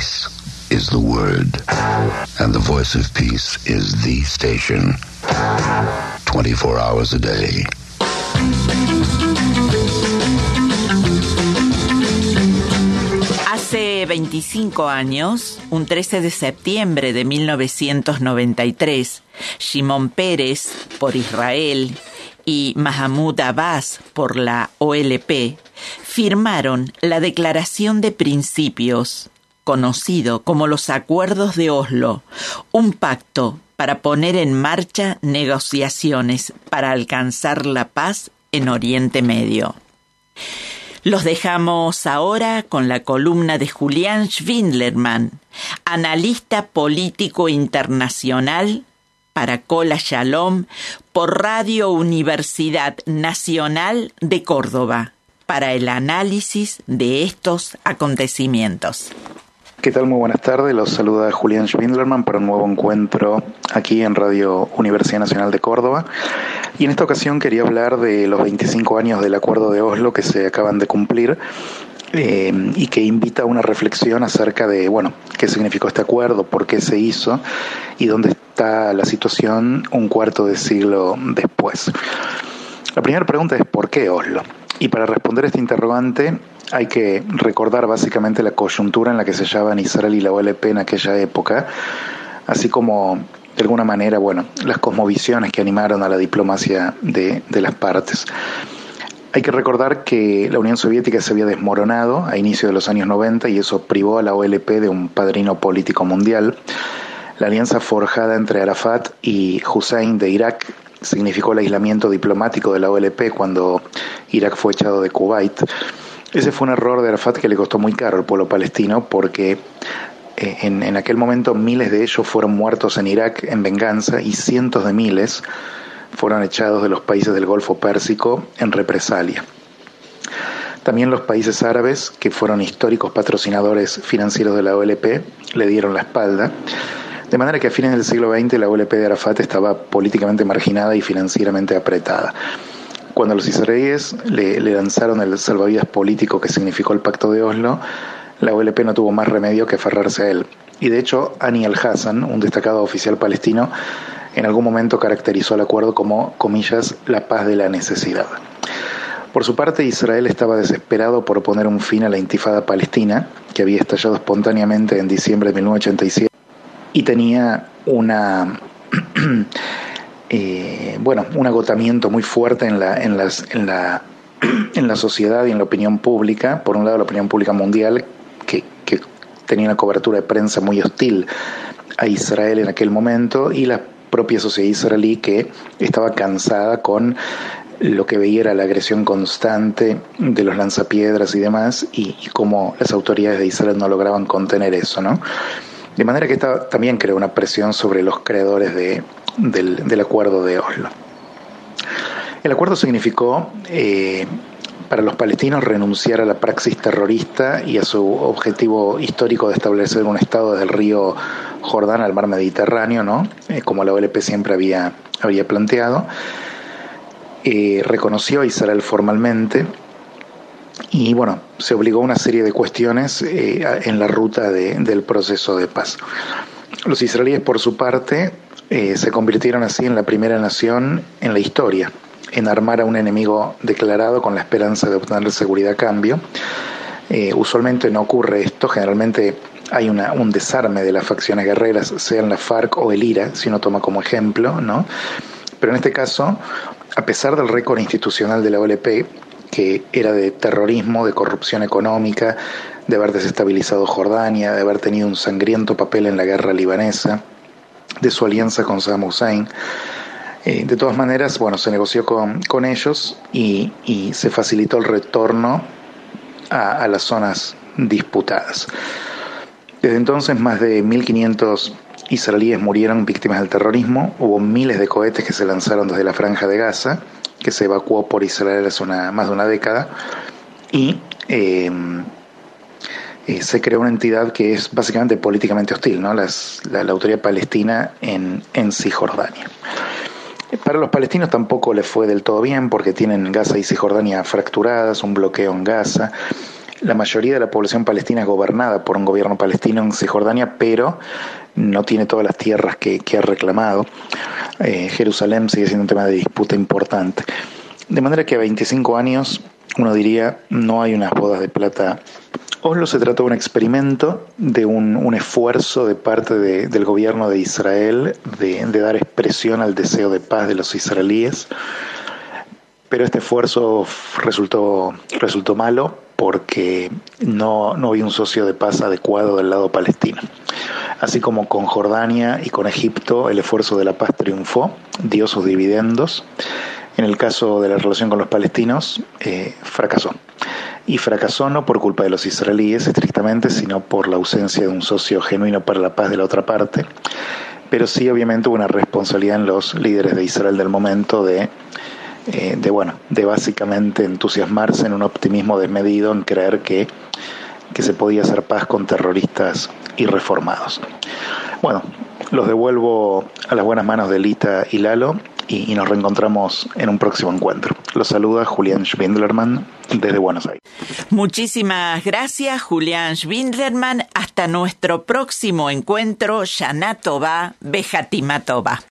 Peace is the word, and the voice of peace is the station. 24 hours a day. Hace 25 años, un 13 de septiembre de 1993, Shimon Peres por Israel y Mahmoud Abbas por la OLP firmaron la Declaración de Principios, conocido como los Acuerdos de Oslo, un pacto para poner en marcha negociaciones para alcanzar la paz en Oriente Medio. Los dejamos ahora con la columna de Julián Schwindlerman, analista político internacional para Cola Shalom por Radio Universidad Nacional de Córdoba, para el análisis de estos acontecimientos. ¿Qué tal? Muy buenas tardes. Los saluda Julián Schwindlerman para un nuevo encuentro aquí en Radio Universidad Nacional de Córdoba. Y en esta ocasión quería hablar de los 25 años del Acuerdo de Oslo que se acaban de cumplir y que invita a una reflexión acerca de, qué significó este acuerdo, por qué se hizo y dónde está la situación un cuarto de siglo después. La primera pregunta es ¿por qué Oslo? Y para responder este interrogante hay que recordar básicamente la coyuntura en la que se hallaban Israel y la OLP en aquella época, así como de alguna manera, las cosmovisiones que animaron a la diplomacia de las partes. Hay que recordar que la Unión Soviética se había desmoronado a inicios de los años 90 y eso privó a la OLP de un padrino político mundial. La alianza forjada entre Arafat y Hussein de Irak significó el aislamiento diplomático de la OLP cuando Irak fue echado de Kuwait. Ese fue un error de Arafat que le costó muy caro al pueblo palestino porque en aquel momento miles de ellos fueron muertos en Irak en venganza y cientos de miles fueron echados de los países del Golfo Pérsico en represalia. También los países árabes, que fueron históricos patrocinadores financieros de la OLP, le dieron la espalda, de manera que a fines del siglo XX la OLP de Arafat estaba políticamente marginada y financieramente apretada. Cuando los israelíes le lanzaron el salvavidas político que significó el Pacto de Oslo, la OLP no tuvo más remedio que aferrarse a él. Y de hecho, Hani al-Hassan, un destacado oficial palestino, en algún momento caracterizó el acuerdo como, comillas, la paz de la necesidad. Por su parte, Israel estaba desesperado por poner un fin a la intifada palestina, que había estallado espontáneamente en diciembre de 1987, y tenía un agotamiento muy fuerte en la sociedad y en la opinión pública. Por un lado, la opinión pública mundial, que tenía una cobertura de prensa muy hostil a Israel en aquel momento, y la propia sociedad israelí que estaba cansada con lo que veía era la agresión constante de los lanzapiedras y demás, y cómo las autoridades de Israel no lograban contener eso, ¿no? De manera que esta también creó una presión sobre los creadores del acuerdo de Oslo. El acuerdo significó para los palestinos renunciar a la praxis terrorista y a su objetivo histórico de establecer un estado desde el río Jordán al mar Mediterráneo, ¿no? Como la OLP siempre había planteado. Reconoció a Israel formalmente y se obligó a una serie de cuestiones en la ruta del proceso de paz. Los israelíes, por su parte, se convirtieron así en la primera nación en la historia en armar a un enemigo declarado con la esperanza de obtener seguridad a cambio. Usualmente no ocurre esto, generalmente hay un desarme de las facciones guerreras, sean la FARC o el IRA, si uno toma como ejemplo, ¿no? Pero en este caso, a pesar del récord institucional de la OLP, que era de terrorismo, de corrupción económica, de haber desestabilizado Jordania, de haber tenido un sangriento papel en la guerra libanesa, de su alianza con Saddam Hussein, de todas maneras, se negoció con ellos y se facilitó el retorno a las zonas disputadas. Desde entonces, más de 1.500 israelíes murieron víctimas del terrorismo. Hubo miles de cohetes que se lanzaron desde la Franja de Gaza, que se evacuó por Israel hace más de una década, y se creó una entidad que es básicamente políticamente hostil, ¿no? La autoridad palestina en Cisjordania. Para los palestinos tampoco les fue del todo bien porque tienen Gaza y Cisjordania fracturadas, un bloqueo en Gaza. La mayoría de la población palestina es gobernada por un gobierno palestino en Cisjordania, pero no tiene todas las tierras que ha reclamado. Jerusalén sigue siendo un tema de disputa importante. De manera que a 25 años, uno diría, no hay unas bodas de plata. Oslo se trató de un experimento, de un esfuerzo de parte del gobierno de Israel de dar expresión al deseo de paz de los israelíes, pero este esfuerzo resultó malo porque no había un socio de paz adecuado del lado palestino. Así como con Jordania y con Egipto, el esfuerzo de la paz triunfó, dio sus dividendos. En el caso de la relación con los palestinos, fracasó. Y fracasó no por culpa de los israelíes estrictamente, sino por la ausencia de un socio genuino para la paz de la otra parte. Pero sí, obviamente, hubo una responsabilidad en los líderes de Israel del momento de básicamente entusiasmarse en un optimismo desmedido, en creer que se podía hacer paz con terroristas irreformados. Bueno, los devuelvo a las buenas manos de Lita y Lalo y nos reencontramos en un próximo encuentro. Los saluda Julián Schwindlerman desde Buenos Aires. Muchísimas gracias, Julián Schwindlerman. Hasta nuestro próximo encuentro. Shana Tová, Bejatimá Tová.